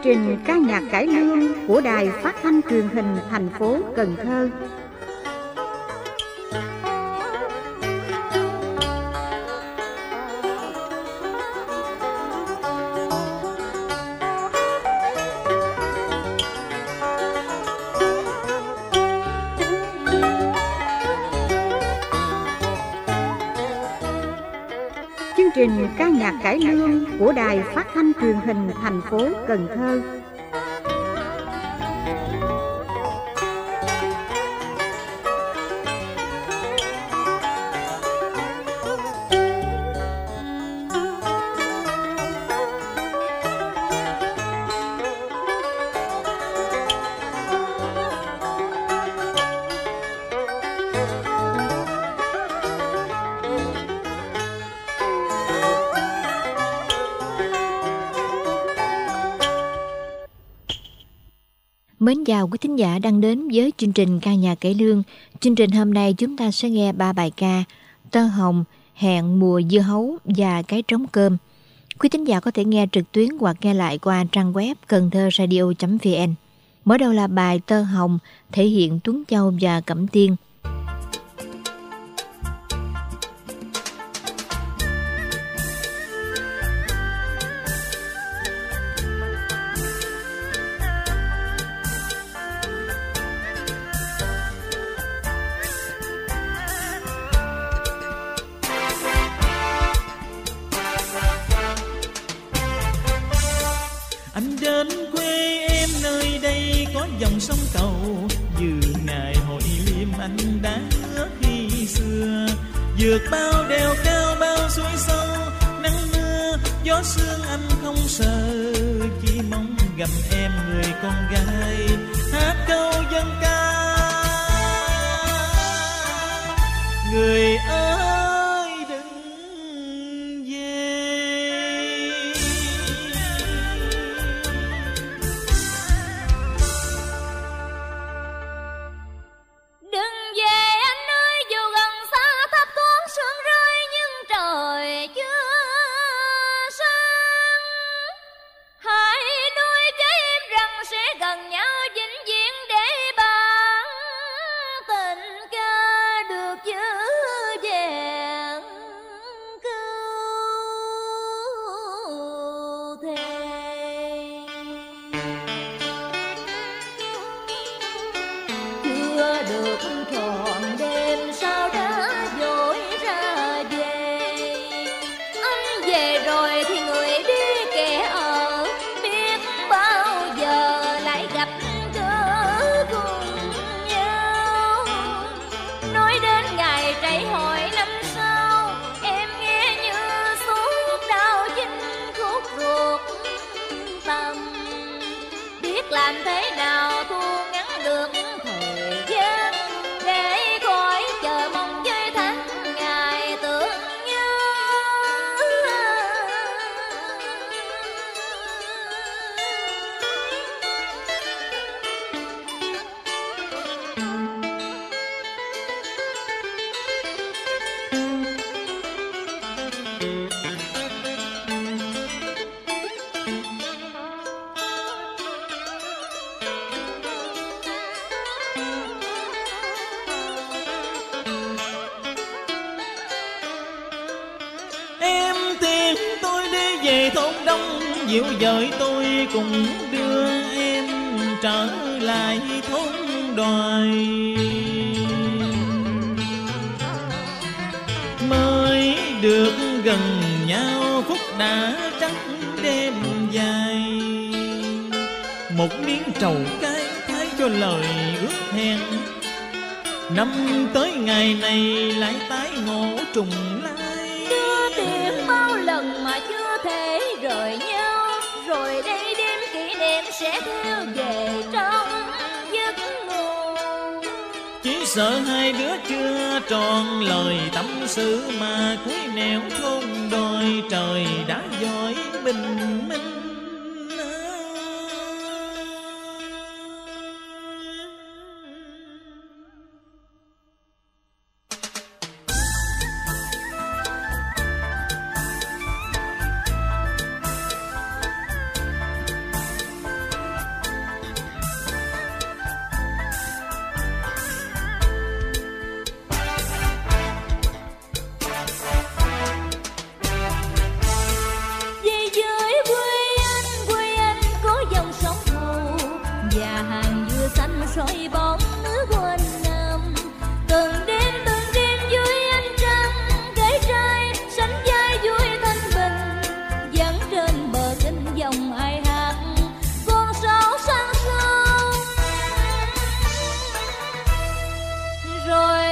trình ca nhạc cải lương của Đài Phát thanh Truyền hình thành phố Cần Thơ. Chương trình ca nhạc cải lương của Đài Phát thanh Truyền hình thành phố Cần Thơ. Mến chào quý thính giả đang đến với chương trình ca nhạc cải lương. Chương trình hôm nay chúng ta sẽ nghe 3 bài ca: Tơ hồng, Hẹn mùa dưa hấu và Cái trống cơm. Quý thính giả có thể nghe trực tuyến hoặc nghe lại qua trang web cầnthoradio.vn. Mở đầu là bài Tơ hồng, thể hiện Tuấn Châu và Cẩm Tiên. Anh đến quê em nơi đây có dòng sông cầu, vừa ngày hội liêm anh đã hứa khi xưa. Vượt bao đèo cao bao suối sâu, nắng mưa gió sương anh không sợ, chỉ mong gặp em người con gái hát câu dân ca. Người ơi đừng làm thế nào thu ngắn được thời gian để khỏi chờ mong với tháng ngày tưởng nhớ. Thôn đông dịu dời tôi cùng đưa em trở lại thôn đoài. Mới được gần nhau phút đã trắng đêm dài, một miếng trầu cái thái cho lời ước hẹn. Năm tới ngày này lại tái ngộ trùng lai, đưa tiền bao lần mà chưa thể rời nhau, rồi đây đêm kỷ niệm sẽ theo về trong giấc ngủ. Chỉ sợ hai đứa chưa tròn lời tâm sự mà cuối nẻo thôn đôi trời đã dõi bình minh.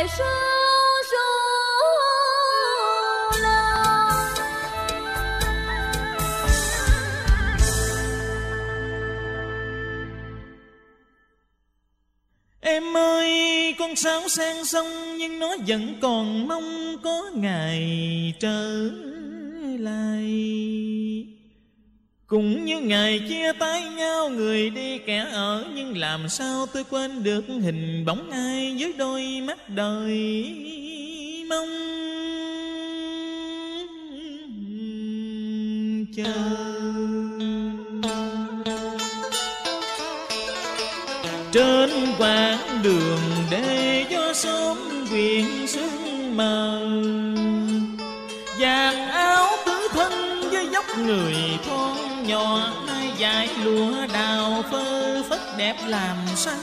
ngày sau số lòng. Em ơi, con sáo sang sông nhưng nó vẫn còn mong có ngày trở lại. Cũng như ngày chia tay nhau, người đi kẻ ở, nhưng làm sao tôi quên được hình bóng ai với đôi mắt đời mong chờ. Trên quãng đường để gió sớm quyện sương mờ, vàng áo tứ thân với dốc người thon nhỏ, hai dải lụa đào phơ phất đẹp làm sao.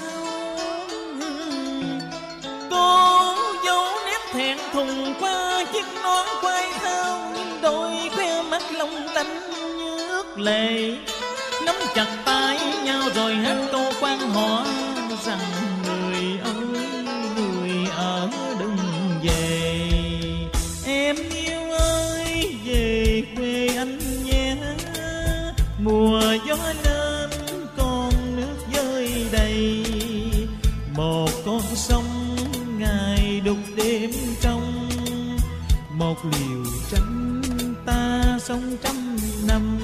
Cô dấu nét thẹn thùng qua chiếc nón quai thao, nhưng đôi khoe mắt long lanh như ước lệ. Nắm chặt tay nhau rồi hát câu quan họ rằng người ơi, người ở đừng về. Em yêu ơi, về quê anh nhé. Mùa gió lên con nước dơi đầy, một con sông ngày đục đêm trong. Một liều tranh ta sống trăm năm.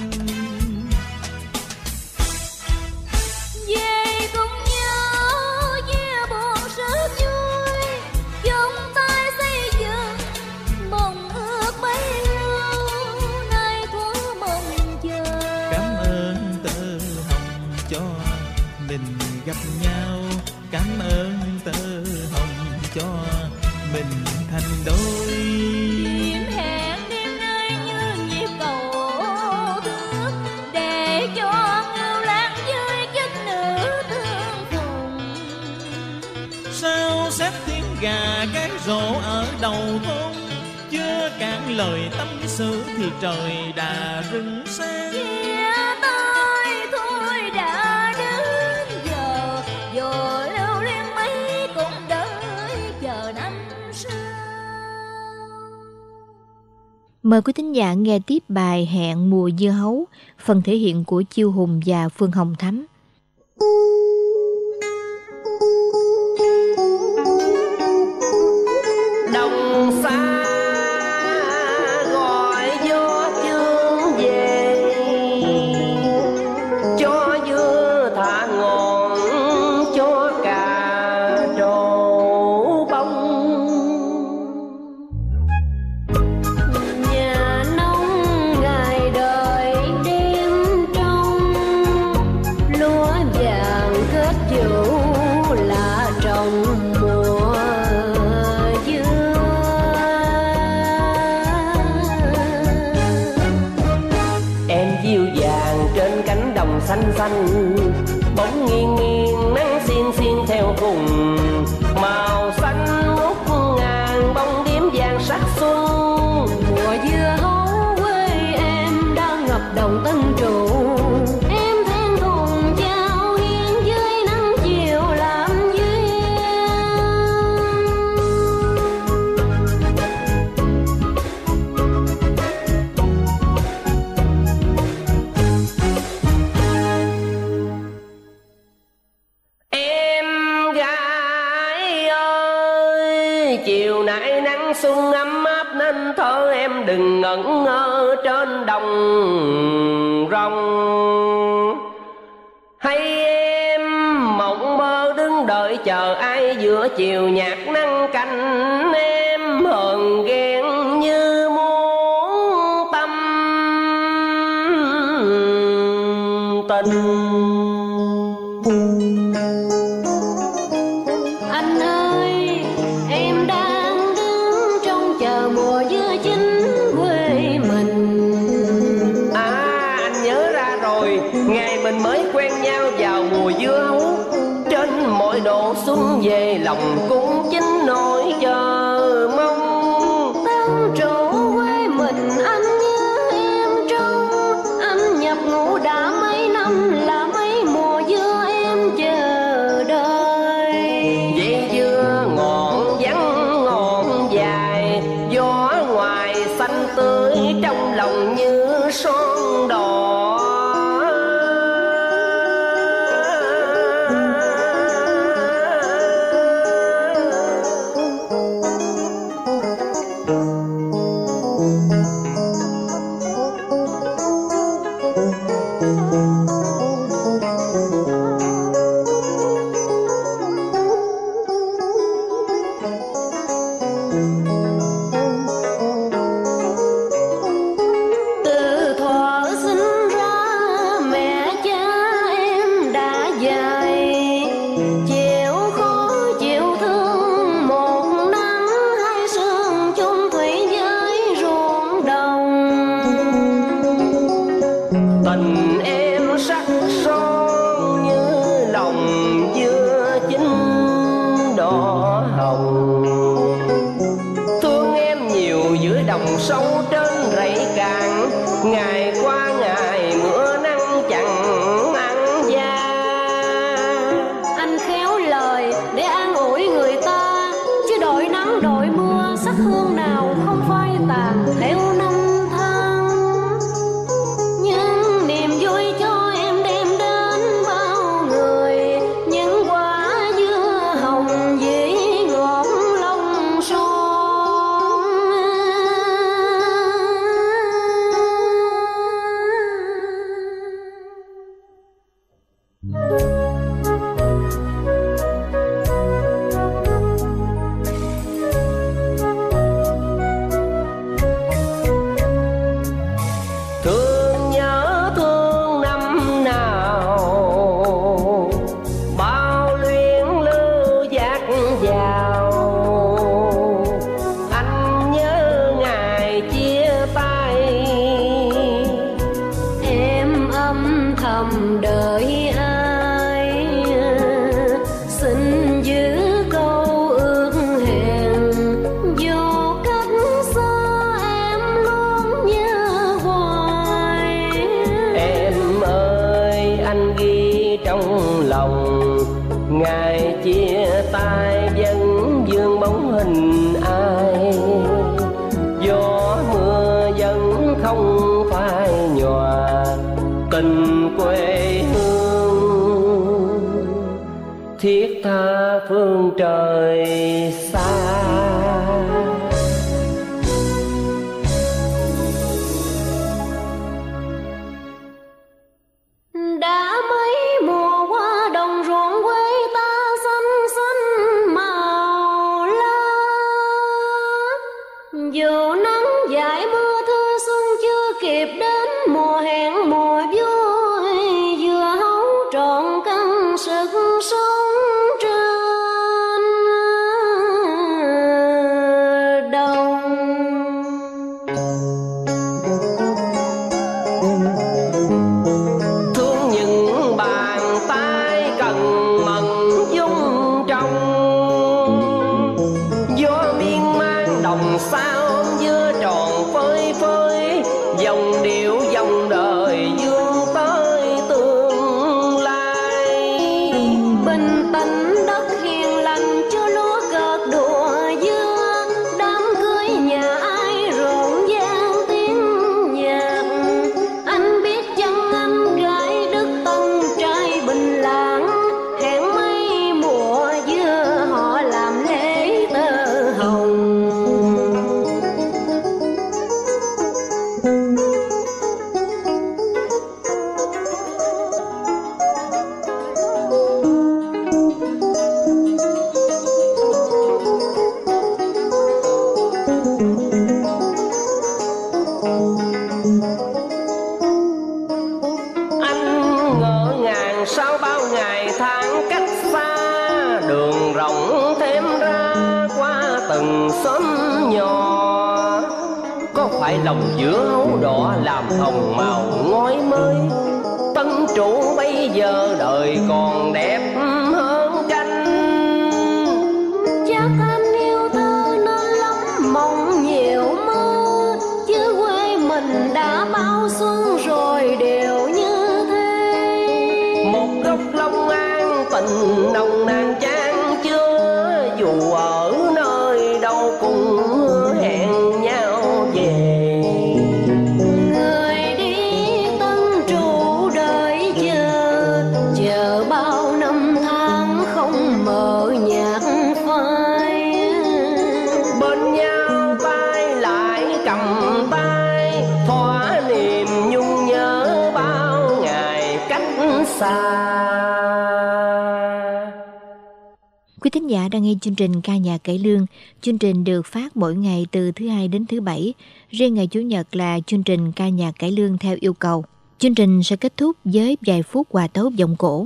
Về cùng nhau chia buồn rất vui, chung tay xây dựng mộng ước bấy lâu nay có mong chờ. Cảm ơn tơ hồng cho mình gặp nhau, cảm ơn tơ hồng cho mình thành đôi. Chim hẹn đêm nay như nhịp cầu thương, để cho ngưu lang với chất nữ tương phùng. Sao xếp tiếng gà cái rộ ở đầu thôn, chưa cạn lời tâm sự thì trời đã rừng sáng. Chia tay thôi đã đến giờ, dù lưu luyến mấy cũng đợi chờ năm sau. Mời quý thính giả nghe tiếp bài Hẹn mùa dưa hấu, phần thể hiện của Chiêu Hùng và Phương Hồng Thắm. Đồng xa gọi gió chương về, cho dưa thả ngọn, cho cà trổ bông. Nhà nông ngày đợi đêm trong, lúa vàng kết vụ là trồng mùa dưa. Em diêu vàng trên cánh đồng xanh xanh, bóng nghiêng nghiêng nắng xiên xiên theo cùng. Màu xanh ngút ngàn bông điếm vàng sắc xuân. Mùa dưa hấu quê em đã ngập đồng tân trụ, em then thùng trao hiên dưới nắng chiều làm duyên. Em gái ơi, chiều nãy nắng xuân ấm áp nên thơ em đừng ngẩn ngơ trên đồng rồng. Hay em mộng mơ đứng đợi chờ ai giữa chiều nhạt nắng canh, em hờn ghen như muốn tâm tình. Anh ơi, em đang đứng trong chờ mùa dưa chín quê mình. À, anh nhớ ra rồi, ngày mình mới quen nhau vào mùa dưa hấu. Trên mọi độ xuân về lòng cũng chính nỗi chờ mong. Tân trụ quê mình anh nhớ em trong, anh nhập ngũ đã mấy năm là mấy mùa dưa em chờ đợi. Vậy dưa ngọn vắng Từ thuở sinh ra mẹ cha em đã dạy, chịu khó chịu thương một nắng hai sương chung thủy với ruộng đồng. Tình em sắc son như lòng dưa chín đỏ hồng, thương em nhiều giữa đồng sâu trên rẫy cạn, ngày qua ngày mưa nắng chẳng ăn da. Anh khéo lời để an ủi người ta, chứ đội nắng đội mưa sắc hương nào không phai tàn theo năm tháng. Nhưng niềm vui cho em đem đến bao người, những quả dưa hồng dĩ ngọt lòng son. Thương nhớ thương năm nào, bao luyến lưu dạt dào. Anh nhớ ngày chia tay, Em âm thầm đợi ai, xin giữ câu ước hẹn, dù cách xa em luôn nhớ hoài. em ơi anh ghi trong lòng, ngày chia tay vẫn vương bóng hình ai. Gió mưa vẫn không phai nhòa tình quê hương, thiết tha phương trời xa. Đã mấy mùa qua đồng ruộng quê ta xanh xanh màu lá, dù nắng dãi mưa thưa xuân chưa kịp đến, mùa hẹn mùa vui vừa hấu trọn căn sức sống trên đồng. Thương những bàn tay cần mẫn dung trong, gió miên man đồng sao dưa tròn phơi phới, dòng điệu dòng đời dương tới tương lai. Bình tĩnh đất hiền lành cho lúa cợt đùa dưa, đám cưới nhà ai rộn ràng tiếng nhạc. Anh biết chăng anh gái đức tân trai bình lãng, hẹn mấy mùa dưa họ làm lễ tơ hồng. Anh ngỡ ngàng sau bao ngày tháng cách xa, đường rộng thêm ra qua từng xóm nhỏ. Có phải lòng dứa hấu đỏ làm hồng màu ngói mới, tân chủ bây giờ đời còn đẹp hơn tranh. Chắc anh yêu thơ nên lắm mộng nhiều mơ, chứ quê mình đã bao xuân rồi đều như thế. Một góc Long An tình nồng nàn chan chứa, dù ở nơi đâu cũng hẹn nhau về. Người đi tân trụ đợi chờ bao năm tháng. Quý thính giả đang nghe chương trình Ca nhạc cải lương. Chương trình được phát mỗi ngày từ thứ Hai đến thứ Bảy. Riêng ngày Chủ nhật là chương trình Ca nhạc cải lương theo yêu cầu. Chương trình sẽ kết thúc với vài phút hòa tấu giọng cổ.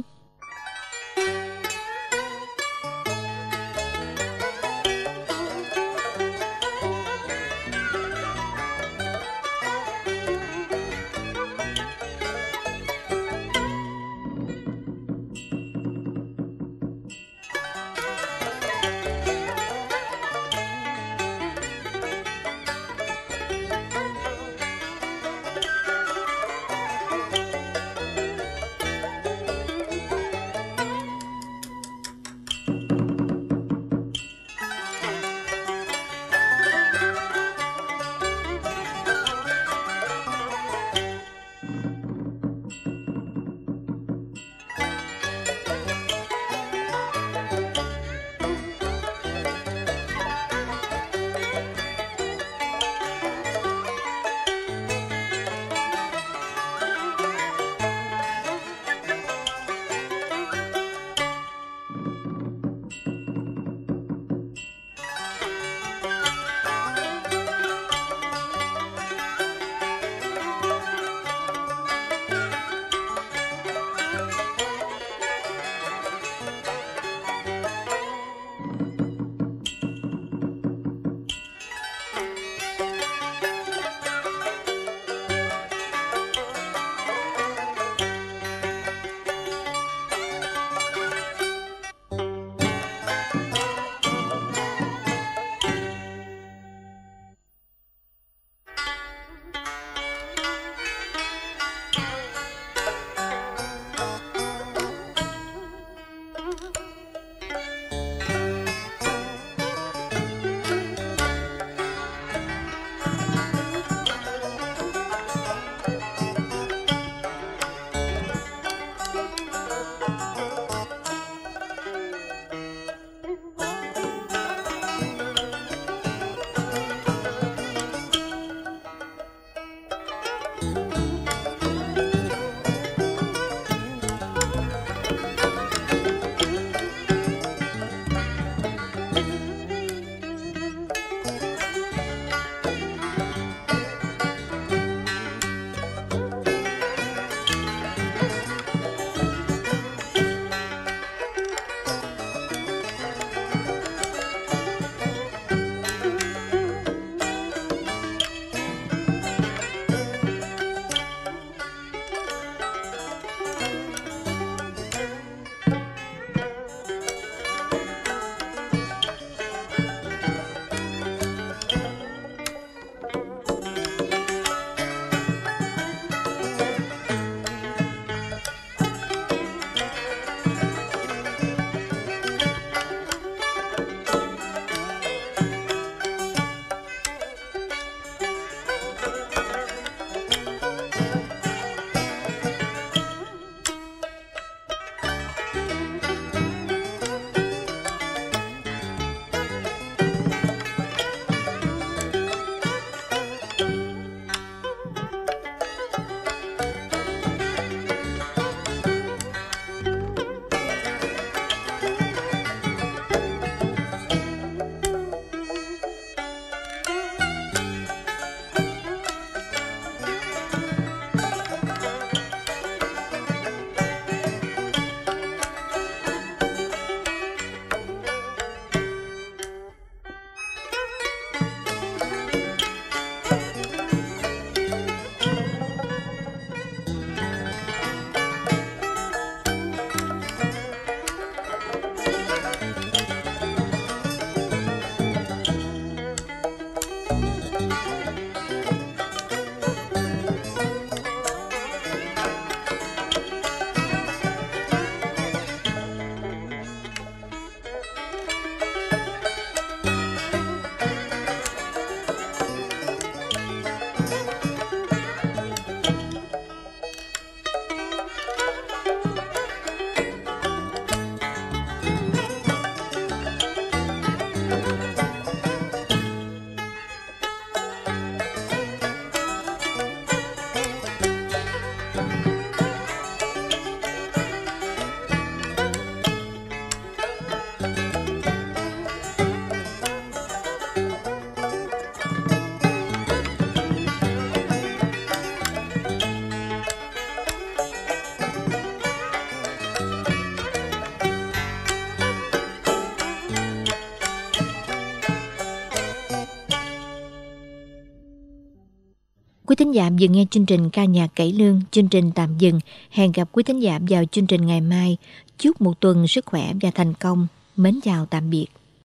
Quý thính giả vừa nghe chương trình ca nhạc cải lương, chương trình tạm dừng. Hẹn gặp quý thính giả vào chương trình ngày mai. Chúc một tuần sức khỏe và thành công. Mến chào tạm biệt.